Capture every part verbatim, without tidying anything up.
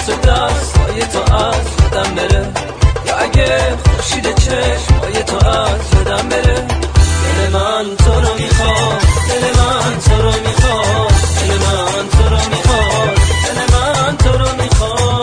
عطر دست های تو از یادم بره، یا اگه خورشید چشم های تو از یادم بره. دل من تو رو میخواد، دل من تو رو میخواد، دل من تو رو میخواد، دل من تو رو میخواد.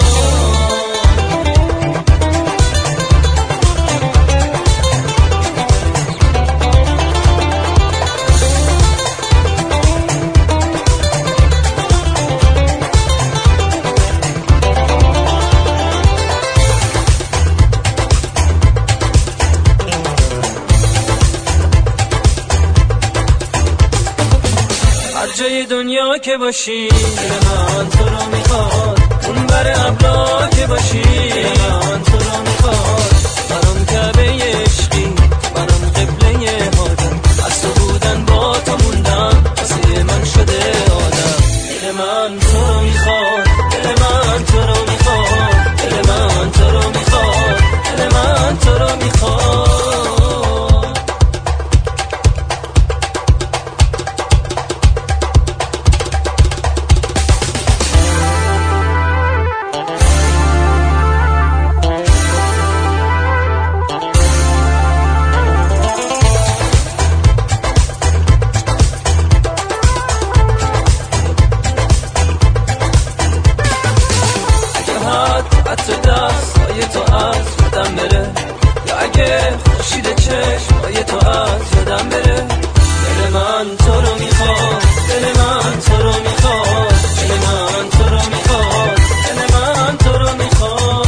جای دنیا که باشی دل من تو رو میخواد، اون بر ابرا که باشی دل من تو رو میخواد. برام کعبه عشقی، برام قبله حاجت، از تو بودن با تو موندم واسه من شده آدم. دل من تو رو میخواد، دل من تو رو میخواد، دل من تو رو میخواد، دل من تو رو میخواد. عطر دست های تو از یادم بره، یا اگه خورشید چشم های تو از یادم بره. دل من تو رو میخواد، دل من تو رو میخواد، دل من تو رو میخواد، دل من تو رو میخواد.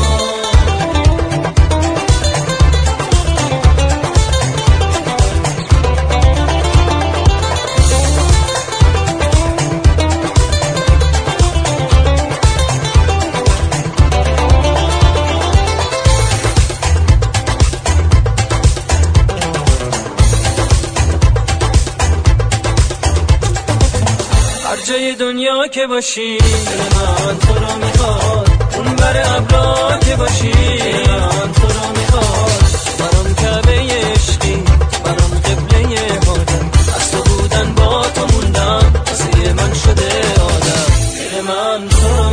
جای دنیا که باشی دل من تو رو میخواد، اون بر ابرا که باشی دل من تو رو میخواد. برام کعبه عشقی، برام قبله حاجت، از تو بودن با تو موندم واسه من شده آدم. دل من تو رو